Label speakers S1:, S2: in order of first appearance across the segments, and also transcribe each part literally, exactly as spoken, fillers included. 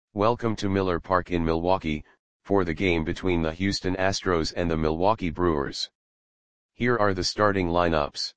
S1: Welcome to Miller Park in Milwaukee, for the game between the Houston Astros and the Milwaukee Brewers. Here are the starting lineups.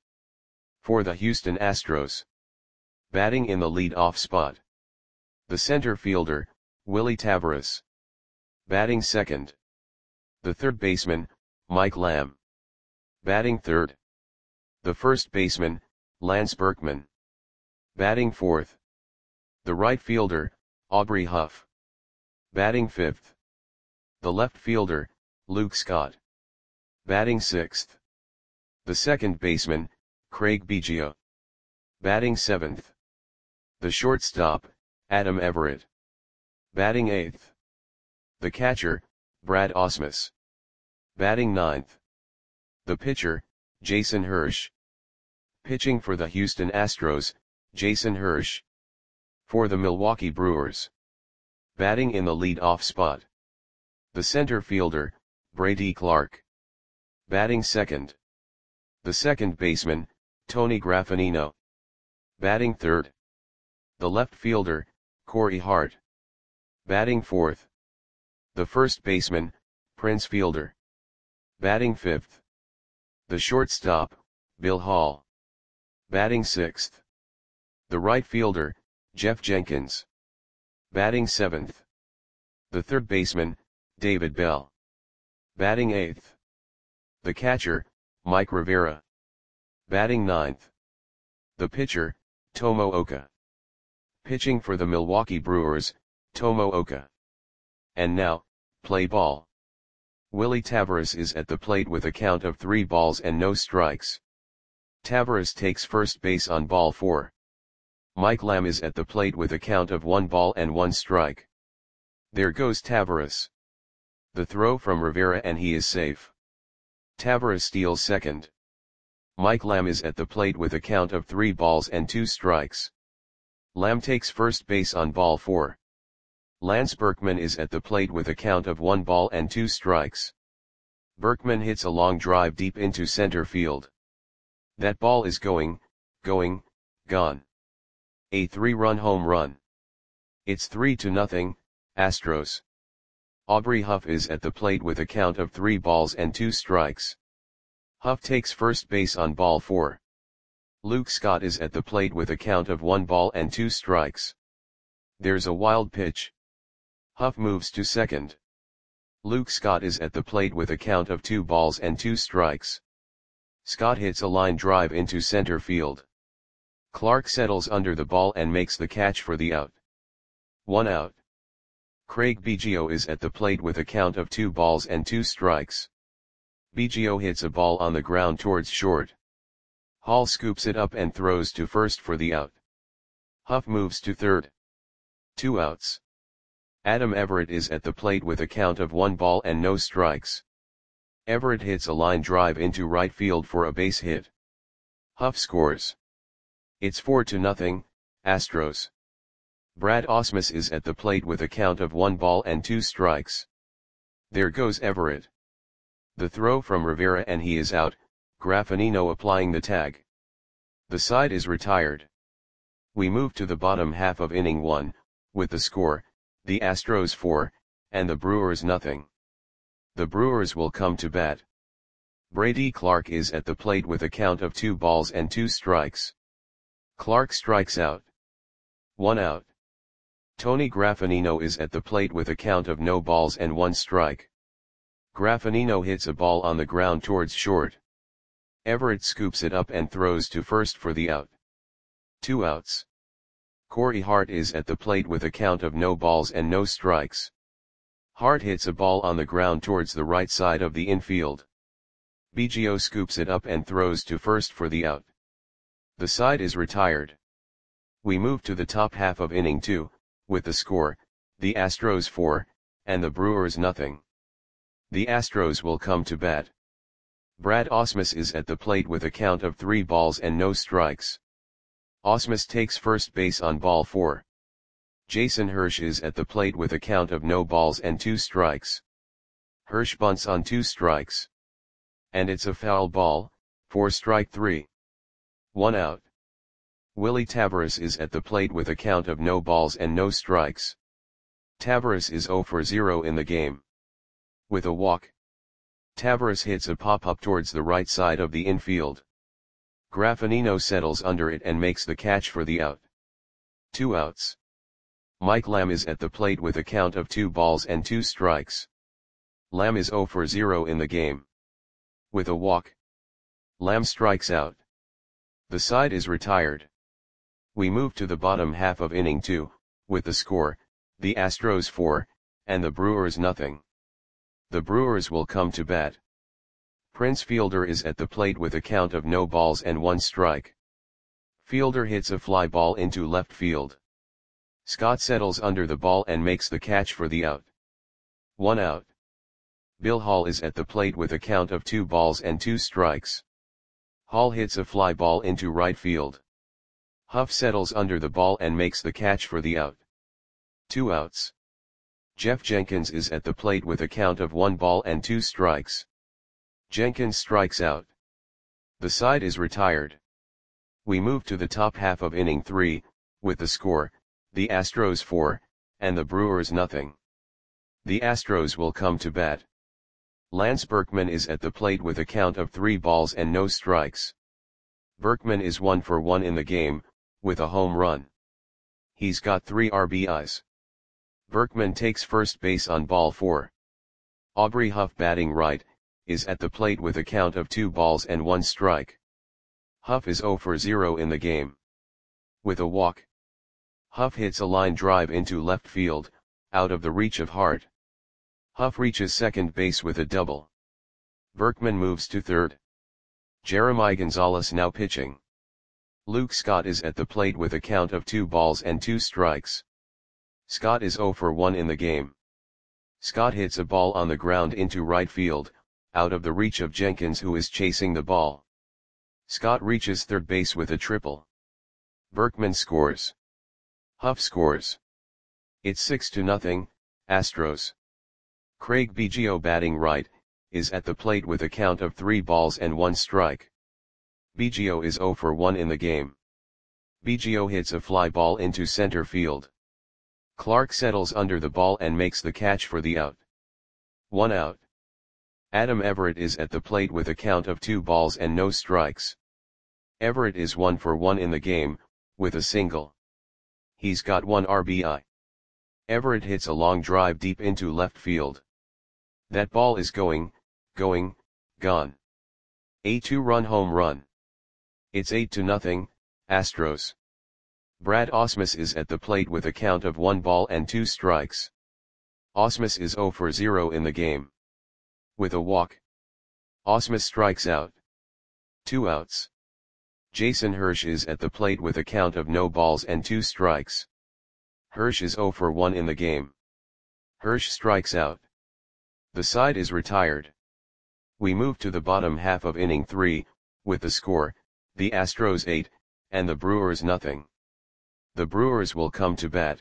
S1: For the Houston Astros. Batting in the lead-off spot. The center fielder, Willy Taveras. Batting second. The third baseman, Mike Lamb. Batting third. The first baseman, Lance Berkman. Batting fourth. The right fielder, Aubrey Huff. Batting fifth. The left fielder, Luke Scott. Batting sixth. The second baseman, Craig Biggio. Batting seventh. The shortstop, Adam Everett. Batting eighth. The catcher, Brad Ausmus. Batting ninth. The pitcher, Jason Hirsch. Pitching for the Houston Astros, Jason Hirsch. For the Milwaukee Brewers. Batting in the lead-off spot. The center fielder, Brady Clark. Batting second. The second baseman, Tony Graffagnino. Batting third. The left fielder, Corey Hart. Batting fourth. The first baseman, Prince Fielder. Batting fifth. The shortstop, Bill Hall. Batting sixth. The right fielder, Jeff Jenkins. Batting seventh. The third baseman, David Bell. Batting eighth. The catcher, Mike Rivera. Batting ninth. The pitcher, Tomo Oka. Pitching for the Milwaukee Brewers, Tomo Oka. And now, play ball. Willy Taveras is at the plate with a count of three balls and no strikes. Taveras takes first base on ball four. Mike Lamb is at the plate with a count of one ball and one strike. There goes Taveras. The throw from Rivera and he is safe. Taveras steals second. Mike Lamb is at the plate with a count of three balls and two strikes. Lamb takes first base on ball four. Lance Berkman is at the plate with a count of one ball and two strikes. Berkman hits a long drive deep into center field. That ball is going, going, gone. A three-run home run. It's three to nothing, Astros. Aubrey Huff is at the plate with a count of three balls and two strikes. Huff takes first base on ball four. Luke Scott is at the plate with a count of one ball and two strikes. There's a wild pitch. Huff moves to second. Luke Scott is at the plate with a count of two balls and two strikes. Scott hits a line drive into center field. Clark settles under the ball and makes the catch for the out. One out. Craig Biggio is at the plate with a count of two balls and two strikes. Biggio hits a ball on the ground towards short. Hall scoops it up and throws to first for the out. Huff moves to third. Two outs. Adam Everett is at the plate with a count of one ball and no strikes. Everett hits a line drive into right field for a base hit. Huff scores. It's four to nothing, Astros. Brad Ausmus is at the plate with a count of one ball and two strikes. There goes Everett. The throw from Rivera and he is out, Graffagnino applying the tag. The side is retired. We move to the bottom half of inning one, with the score, the Astros four, and the Brewers nothing. The Brewers will come to bat. Brady Clark is at the plate with a count of two balls and two strikes. Clark strikes out. One out. Tony Graffagnino is at the plate with a count of no balls and one strike. Graffagnino hits a ball on the ground towards short. Everett scoops it up and throws to first for the out. Two outs. Corey Hart is at the plate with a count of no balls and no strikes. Hart hits a ball on the ground towards the right side of the infield. Biggio scoops it up and throws to first for the out. The side is retired. We move to the top half of inning two, with the score, the Astros four, and the Brewers nothing. The Astros will come to bat. Brad Ausmus is at the plate with a count of three balls and no strikes. Ausmus takes first base on ball four. Jason Hirsch is at the plate with a count of no balls and two strikes. Hirsch bunts on two strikes. And it's a foul ball, for strike three. One out. Willy Taveras is at the plate with a count of no balls and no strikes. Tavares is zero for zero in the game. With a walk, Tavares hits a pop-up towards the right side of the infield. Graffinino settles under it and makes the catch for the out. Two outs. Mike Lamb is at the plate with a count of two balls and two strikes. Lamb is zero for zero in the game. With a walk, Lamb strikes out. The side is retired. We move to the bottom half of inning two, with the score, the Astros four, and the Brewers nothing. The Brewers will come to bat. Prince Fielder is at the plate with a count of no balls and one strike. Fielder hits a fly ball into left field. Scott settles under the ball and makes the catch for the out. One out. Bill Hall is at the plate with a count of two balls and two strikes. Hall hits a fly ball into right field. Huff settles under the ball and makes the catch for the out. Two outs. Jeff Jenkins is at the plate with a count of one ball and two strikes. Jenkins strikes out. The side is retired. We move to the top half of inning three, with the score, the Astros four, and the Brewers nothing. The Astros will come to bat. Lance Berkman is at the plate with a count of three balls and no strikes. Berkman is one for one in the game, with a home run. He's got three R B Is. Berkman takes first base on ball four. Aubrey Huff, batting right, is at the plate with a count of two balls and one strike. Huff is zero for zero in the game. With a walk, Huff hits a line drive into left field, out of the reach of Hart. Huff reaches second base with a double. Berkman moves to third. Jeremy Gonzalez now pitching. Luke Scott is at the plate with a count of two balls and two strikes. Scott is zero for one in the game. Scott hits a ball on the ground into right field, out of the reach of Jenkins, who is chasing the ball. Scott reaches third base with a triple. Berkman scores. Huff scores. It's six to nothing, Astros. Craig Biggio, batting right, is at the plate with a count of three balls and one strike. Biggio is zero for one in the game. Biggio hits a fly ball into center field. Clark settles under the ball and makes the catch for the out. One out. Adam Everett is at the plate with a count of two balls and no strikes. Everett is one for one in the game, with a single. He's got one R B I. Everett hits a long drive deep into left field. That ball is going, going, gone. A two-run home run. It's eight to nothing, Astros. Brad Ausmus is at the plate with a count of one ball and two strikes. Ausmus is zero for zero in the game. With a walk, Ausmus strikes out. Two outs. Jason Hirsch is at the plate with a count of no balls and two strikes. Hirsch is zero for one in the game. Hirsch strikes out. The side is retired. We move to the bottom half of inning three, with the score, the Astros eight, and the Brewers nothing. The Brewers will come to bat.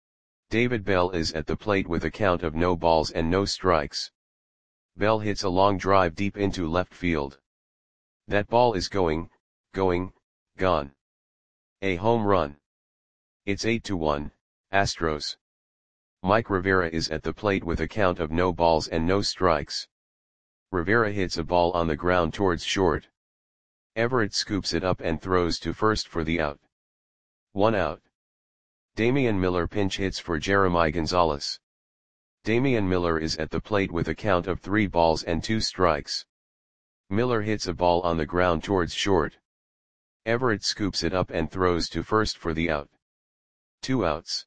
S1: David Bell is at the plate with a count of no balls and no strikes. Bell hits a long drive deep into left field. That ball is going, going, gone. A home run. It's eight to one, Astros. Mike Rivera is at the plate with a count of no balls and no strikes. Rivera hits a ball on the ground towards short. Everett scoops it up and throws to first for the out. One out. Damian Miller pinch hits for Jeremy Gonzalez. Damian Miller is at the plate with a count of three balls and two strikes. Miller hits a ball on the ground towards short. Everett scoops it up and throws to first for the out. Two outs.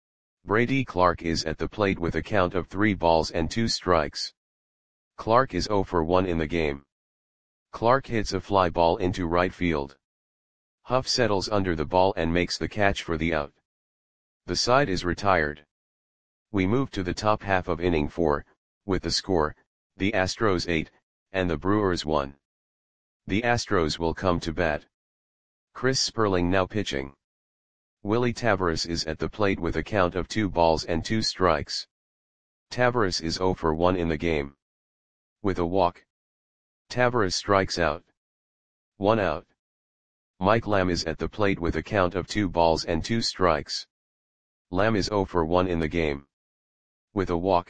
S1: Brady Clark is at the plate with a count of three balls and two strikes. Clark is zero for one in the game. Clark hits a fly ball into right field. Huff settles under the ball and makes the catch for the out. The side is retired. We move to the top half of inning four, with the score, the Astros eight, and the Brewers one. The Astros will come to bat. Chris Sperling now pitching. Willie Tavares is at the plate with a count of two balls and two strikes. Tavares is zero for one in the game. With a walk, Tavares strikes out. One out. Mike Lamb is at the plate with a count of two balls and two strikes. Lamb is zero for one in the game. With a walk.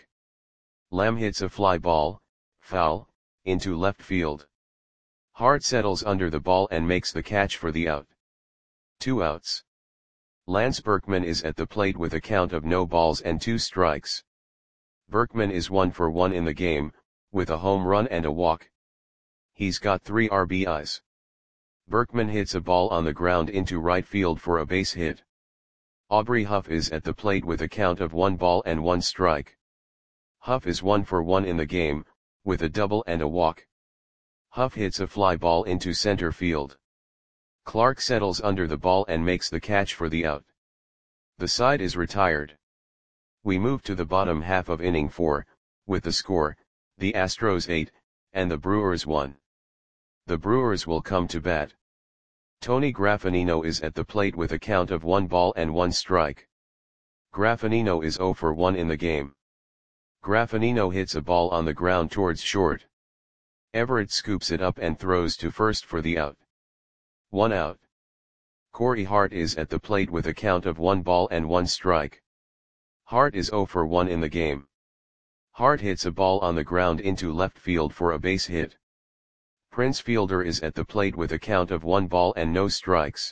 S1: Lamb hits a fly ball, foul, into left field. Hart settles under the ball and makes the catch for the out. Two outs. Lance Berkman is at the plate with a count of no balls and two strikes. Berkman is one for one in the game, with a home run and a walk. He's got three R B Is. Berkman hits a ball on the ground into right field for a base hit. Aubrey Huff is at the plate with a count of one ball and one strike. Huff is one for one in the game, with a double and a walk. Huff hits a fly ball into center field. Clark settles under the ball and makes the catch for the out. The side is retired. We move to the bottom half of inning four, with the score, the Astros eight, and the Brewers one. The Brewers will come to bat. Tony Graffinino is at the plate with a count of one ball and one strike. Graffinino is zero for one in the game. Graffinino hits a ball on the ground towards short. Everett scoops it up and throws to first for the out. One out. Corey Hart is at the plate with a count of one ball and one strike. Hart is zero for one in the game. Hart hits a ball on the ground into left field for a base hit. Prince Fielder is at the plate with a count of one ball and no strikes.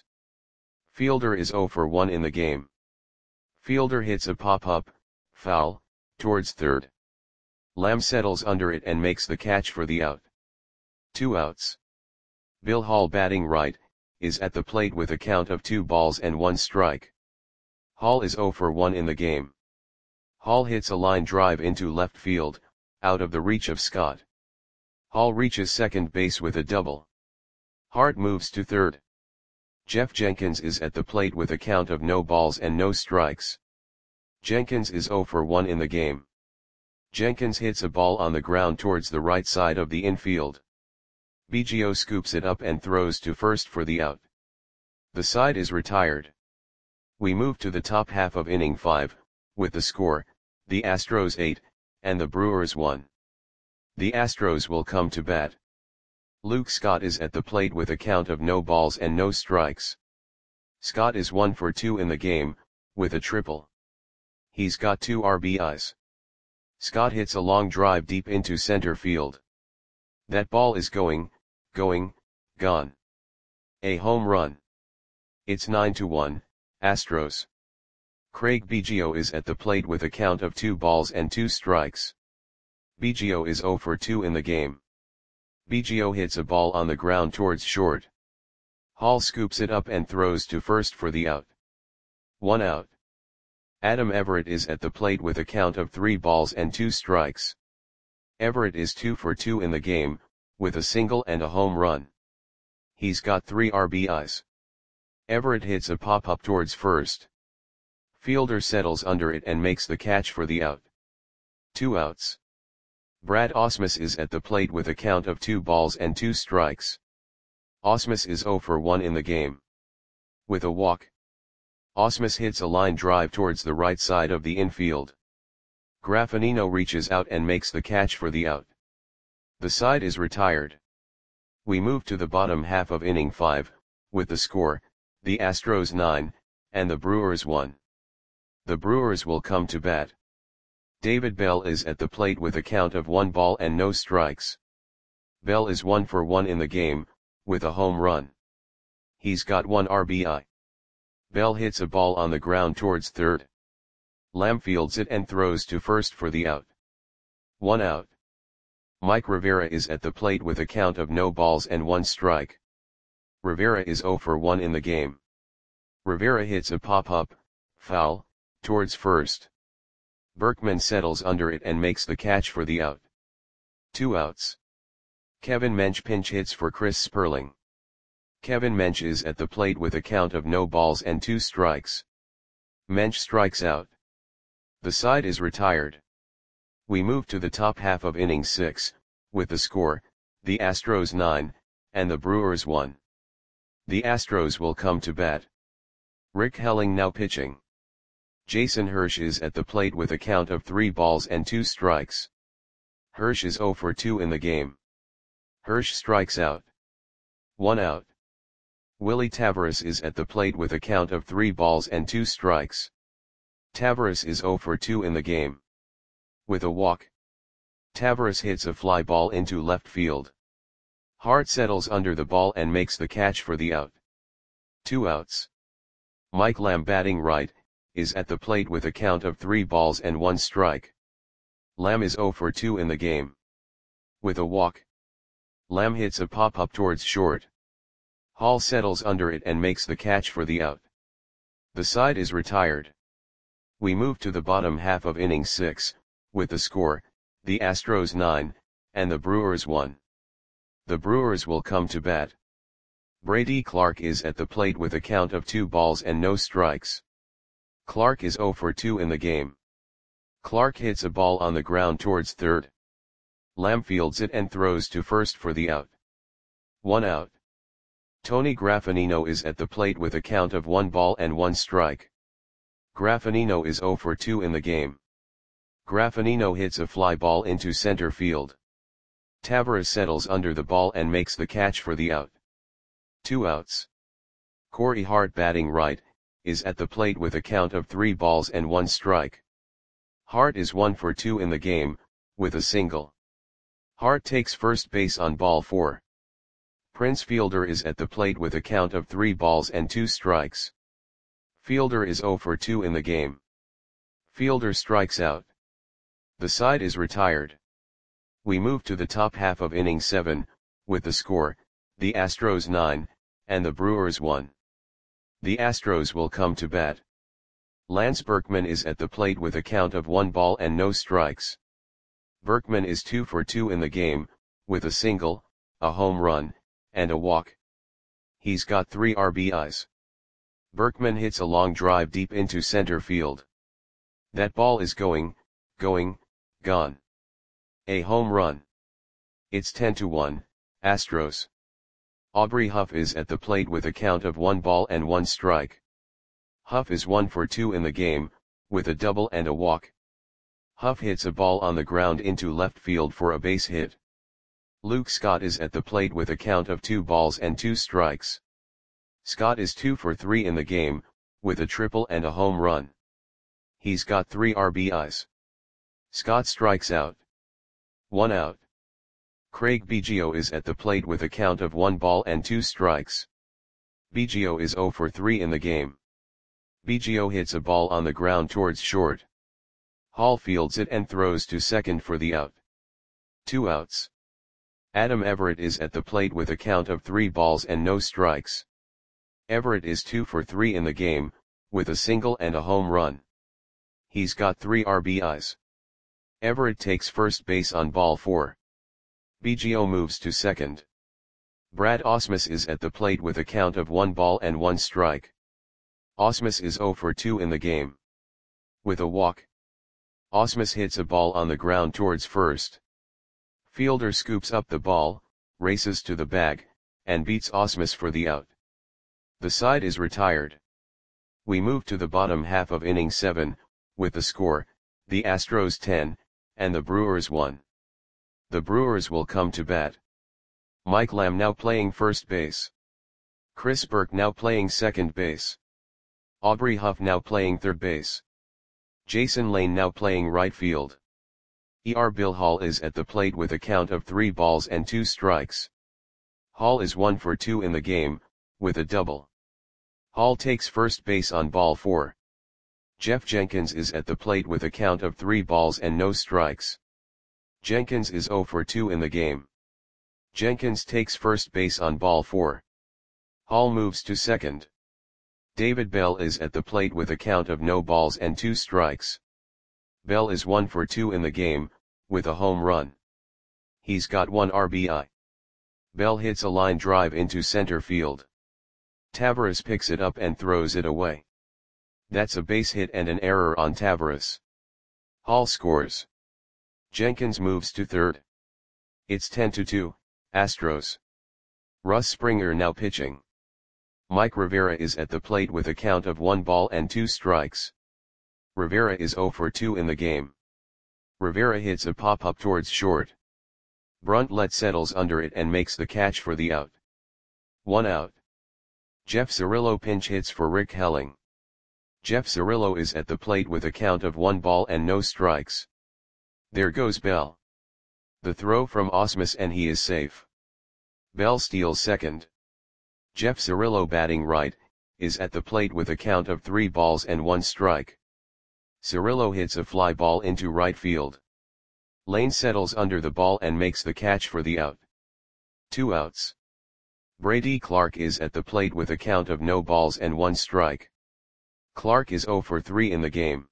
S1: Fielder is zero for one in the game. Fielder hits a pop-up, foul, towards third. Lamb settles under it and makes the catch for the out. Two outs. Bill Hall, batting right, is at the plate with a count of two balls and one strike. Hall is zero for one in the game. Hall hits a line drive into left field, out of the reach of Scott. Hall reaches second base with a double. Hart moves to third. Jeff Jenkins is at the plate with a count of no balls and no strikes. Jenkins is zero for one in the game. Jenkins hits a ball on the ground towards the right side of the infield. Biggio scoops it up and throws to first for the out. The side is retired. We move to the top half of inning five, with the score, the Astros eight, and the Brewers one. The Astros will come to bat. Luke Scott is at the plate with a count of no balls and no strikes. Scott is one for two in the game, with a triple. He's got two R B Is. Scott hits a long drive deep into center field. That ball is going, going, gone. A home run. It's nine to one, Astros. Craig Biggio is at the plate with a count of two balls and two strikes. Biggio is zero for two in the game. Biggio hits a ball on the ground towards short. Hall scoops it up and throws to first for the out. One out. Adam Everett is at the plate with a count of three balls and two strikes. Everett is two for two in the game, with a single and a home run. He's got three R B Is. Everett hits a pop-up towards first. Fielder settles under it and makes the catch for the out. Two outs. Brad Ausmus is at the plate with a count of two balls and two strikes. Ausmus is zero for one in the game. With a walk. Ausmus hits a line drive towards the right side of the infield. Graffinino reaches out and makes the catch for the out. The side is retired. We move to the bottom half of inning five, with the score, the Astros nine, and the Brewers one. The Brewers will come to bat. David Bell is at the plate with a count of one ball and no strikes. Bell is one for one in the game, with a home run. He's got one R B I. Bell hits a ball on the ground towards third. Lamb fields it and throws to first for the out. One out. Mike Rivera is at the plate with a count of no balls and one strike. Rivera is zero for one in the game. Rivera hits a pop-up, foul, towards first. Berkman settles under it and makes the catch for the out. Two outs. Kevin Mench pinch hits for Chris Sperling. Kevin Mench is at the plate with a count of no balls and two strikes. Mench strikes out. The side is retired. We move to the top half of inning six, with the score, the Astros nine, and the Brewers one. The Astros will come to bat. Rick Helling now pitching. Jason Hirsch is at the plate with a count of three balls and two strikes. Hirsch is zero for two in the game. Hirsch strikes out. One out. Willie Taveras is at the plate with a count of three balls and two strikes. Taveras is zero for two in the game. With a walk, Tavares hits a fly ball into left field. Hart settles under the ball and makes the catch for the out. Two outs. Mike Lamb, batting right, is at the plate with a count of three balls and one strike. Lamb is oh for two in the game. With a walk, Lamb hits a pop-up towards short. Hall settles under it and makes the catch for the out. The side is retired. We move to the bottom half of inning six, with the score, the Astros nine, and the Brewers one. The Brewers will come to bat. Brady Clark is at the plate with a count of two balls and no strikes. Clark is oh for two in the game. Clark hits a ball on the ground towards third. Lamb fields it and throws to first for the out. One out. Tony Graffanino is at the plate with a count of one ball and one strike. Graffanino is oh for two in the game. Graffanino hits a fly ball into center field. Tavares settles under the ball and makes the catch for the out. Two outs. Corey Hart, batting right, is at the plate with a count of three balls and one strike. Hart is one for two in the game, with a single. Hart takes first base on ball four. Prince Fielder is at the plate with a count of three balls and two strikes. Fielder is oh for two in the game. Fielder strikes out. The side is retired. We move to the top half of inning seven, with the score, the Astros nine, and the Brewers one. The Astros will come to bat. Lance Berkman is at the plate with a count of one ball and no strikes. Berkman is two for two in the game, with a single, a home run, and a walk. He's got three R B Is. Berkman hits a long drive deep into center field. That ball is going, going, gone. A home run. It's ten to one, Astros. Aubrey Huff is at the plate with a count of one ball and one strike. Huff is one for two in the game, with a double and a walk. Huff hits a ball on the ground into left field for a base hit. Luke Scott is at the plate with a count of two balls and two strikes. Scott is two for three in the game, with a triple and a home run. He's got three R B Is. Scott strikes out. One out. Craig Biggio is at the plate with a count of one ball and two strikes. Biggio is oh for three in the game. Biggio hits a ball on the ground towards short. Hall fields it and throws to second for the out. Two outs. Adam Everett is at the plate with a count of three balls and no strikes. Everett is two for three in the game, with a single and a home run. He's got three R B Is. Everett takes first base on ball four. Biggio moves to second. Brad Ausmus is at the plate with a count of one ball and one strike. Ausmus is oh for two in the game. With a walk, Ausmus hits a ball on the ground towards first. Fielder scoops up the ball, races to the bag, and beats Ausmus for the out. The side is retired. We move to the bottom half of inning seven, with the score, the Astros ten, and the Brewers one. The Brewers will come to bat. Mike Lamb now playing first base. Chris Burke now playing second base. Aubrey Huff now playing third base. Jason Lane now playing right field. E R Bill Hall is at the plate with a count of three balls and two strikes. Hall is one for two in the game, with a double. Hall takes first base on ball four. Jeff Jenkins is at the plate with a count of three balls and no strikes. Jenkins is oh for two in the game. Jenkins takes first base on ball four. Hall moves to second. David Bell is at the plate with a count of no balls and two strikes. Bell is one for two in the game, with a home run. He's got one R B I. Bell hits a line drive into center field. Tavares picks it up and throws it away. That's a base hit and an error on Tavares. Hall scores. Jenkins moves to third. It's ten to two, Astros. Russ Springer now pitching. Mike Rivera is at the plate with a count of one ball and two strikes. Rivera is oh for two in the game. Rivera hits a pop-up towards short. Bruntlett settles under it and makes the catch for the out. One out. Jeff Cirillo pinch hits for Rick Helling. Jeff Cirillo is at the plate with a count of one ball and no strikes. There goes Bell. The throw from Ausmus and he is safe. Bell steals second. Jeff Cirillo batting right, is at the plate with a count of three balls and one strike. Cirillo hits a fly ball into right field. Lane settles under the ball and makes the catch for the out. Two outs. Brady Clark is at the plate with a count of no balls and one strike. Clark is oh for three in the game.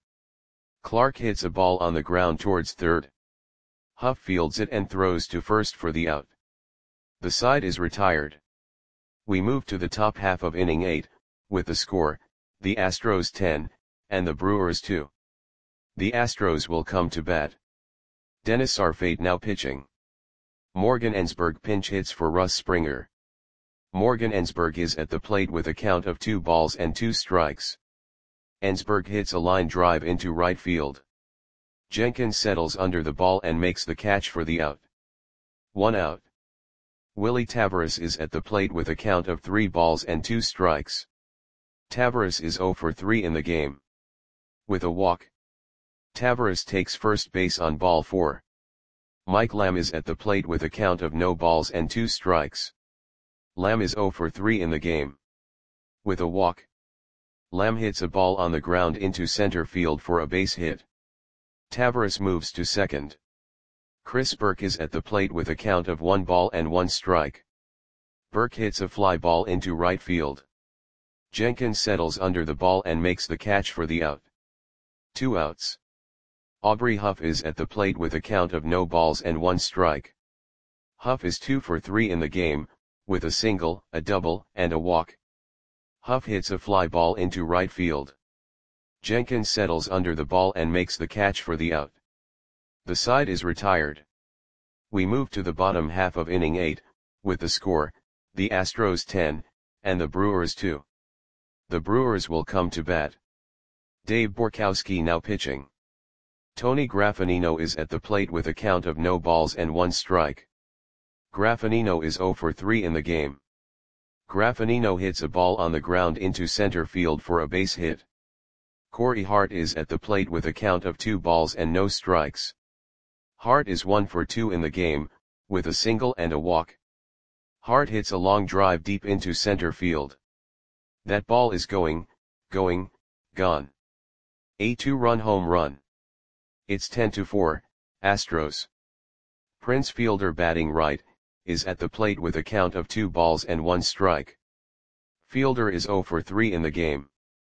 S1: Clark hits a ball on the ground towards third. Huff fields it and throws to first for the out. The side is retired. We move to the top half of inning eight, with the score, the Astros ten, and the Brewers two. The Astros will come to bat. Dennis Arfate now pitching. Morgan Ensberg pinch hits for Russ Springer. Morgan Ensberg is at the plate with a count of two balls and two strikes. Ensberg hits a line drive into right field. Jenkins settles under the ball and makes the catch for the out. One out. Willie Taveras is at the plate with a count of three balls and two strikes. Taveras is oh for three in the game. With a walk. Taveras takes first base on ball four. Mike Lamb is at the plate with a count of no balls and two strikes. Lamb is oh for three in the game. With a walk. Lamb hits a ball on the ground into center field for a base hit. Taveras moves to second. Chris Burke is at the plate with a count of one ball and one strike. Burke hits a fly ball into right field. Jenkins settles under the ball and makes the catch for the out. Two outs. Aubrey Huff is at the plate with a count of no balls and one strike. Huff is two for three in the game, with a single, a double, and a walk. Huff hits a fly ball into right field. Jenkins settles under the ball and makes the catch for the out. The side is retired. We move to the bottom half of inning eight, with the score, the Astros ten, and the Brewers two. The Brewers will come to bat. Dave Borkowski now pitching. Tony Graffinino is at the plate with a count of no balls and one strike. Graffinino is oh for three in the game. Graffinino hits a ball on the ground into center field for a base hit. Corey Hart is at the plate with a count of two balls and no strikes. Hart is one for two in the game, with a single and a walk. Hart hits a long drive deep into center field. That ball is going, going, gone. A two-run home run. It's ten to four, Astros. Prince Fielder batting right, is at the plate with a count of two balls and one strike. Fielder is oh for three in the game.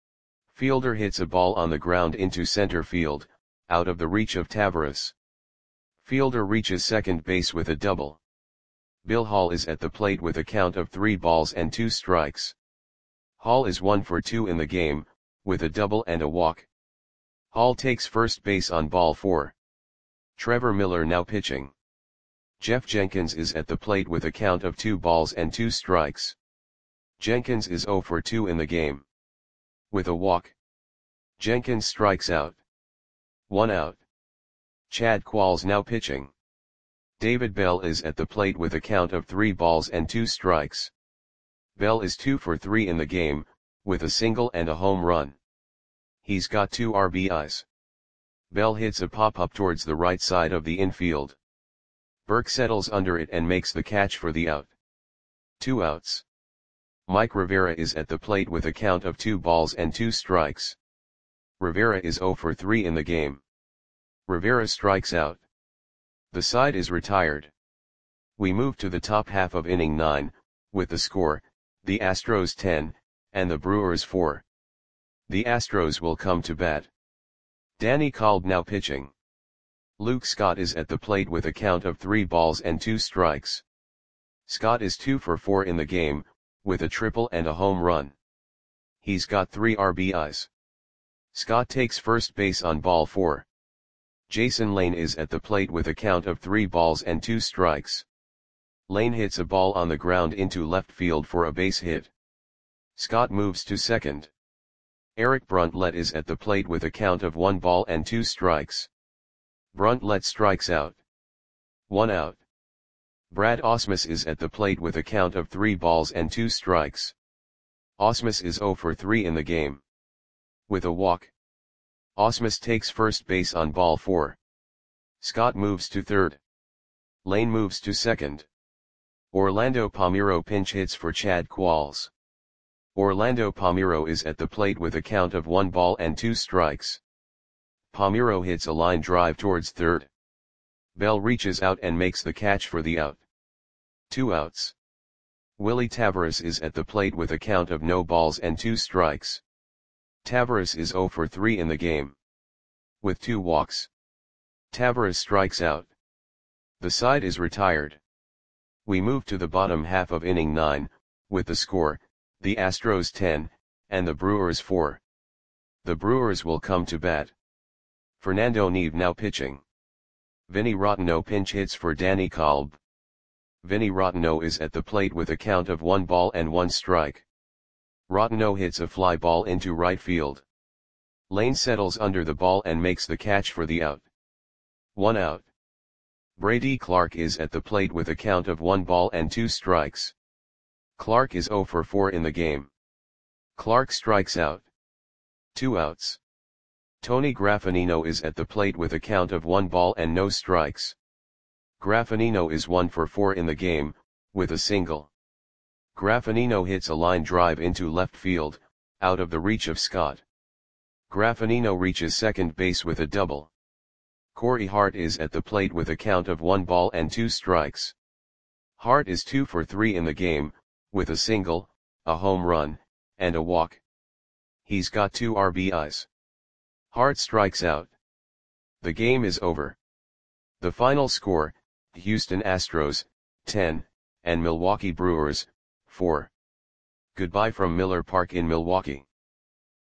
S1: Fielder hits a ball on the ground into center field, out of the reach of Taveras. Fielder reaches second base with a double. Bill Hall is at the plate with a count of three balls and two strikes. Hall is one for two in the game, with a double and a walk. Hall takes first base on ball four. Trevor Miller now pitching. Jeff Jenkins is at the plate with a count of two balls and two strikes. Jenkins is oh for two in the game. With a walk. Jenkins strikes out. One out. Chad Qualls now pitching. David Bell is at the plate with a count of three balls and two strikes. Bell is two for three in the game, with a single and a home run. He's got two R B Is. Bell hits a pop-up towards the right side of the infield. Burke settles under it and makes the catch for the out. Two outs. Mike Rivera is at the plate with a count of two balls and two strikes. Rivera is oh for three in the game. Rivera strikes out. The side is retired. We move to the top half of inning nine, with the score, the Astros ten, and the Brewers four. The Astros will come to bat. Danny Kolb now pitching. Luke Scott is at the plate with a count of three balls and two strikes. Scott is two for four in the game, with a triple and a home run. He's got three R B Is. Scott takes first base on ball four. Jason Lane is at the plate with a count of three balls and two strikes. Lane hits a ball on the ground into left field for a base hit. Scott moves to second. Eric Bruntlett is at the plate with a count of one ball and two strikes. Bruntlett strikes out. One out. Brad Ausmus is at the plate with a count of three balls and two strikes. Ausmus is oh for three in the game. With a walk. Ausmus takes first base on ball four. Scott moves to third. Lane moves to second. Orlando Palmeiro pinch hits for Chad Qualls. Orlando Palmeiro is at the plate with a count of one ball and two strikes. Palmeiro hits a line drive towards third. Bell reaches out and makes the catch for the out. Two outs. Willie Taveras is at the plate with a count of no balls and two strikes. Taveras is zero for three in the game. With two walks, Taveras strikes out. The side is retired. We move to the bottom half of inning nine, with the score, the Astros ten, and the Brewers four. The Brewers will come to bat. Fernando Neve now pitching. Vinny Rotteno pinch hits for Danny Kolb. Vinny Rotteno is at the plate with a count of one ball and one strike. Rotteno hits a fly ball into right field. Lane settles under the ball and makes the catch for the out. One out. Brady Clark is at the plate with a count of one ball and two strikes. Clark is zero for four in the game. Clark strikes out. Two outs. Tony Graffanino is at the plate with a count of one ball and no strikes. Graffanino is one for four in the game, with a single. Graffanino hits a line drive into left field, out of the reach of Scott. Graffanino reaches second base with a double. Corey Hart is at the plate with a count of one ball and two strikes. Hart is two for three in the game, with a single, a home run, and a walk. He's got two R B Is. Hart strikes out. The game is over. The final score, Houston Astros, ten, and Milwaukee Brewers, four. Goodbye from Miller Park in Milwaukee.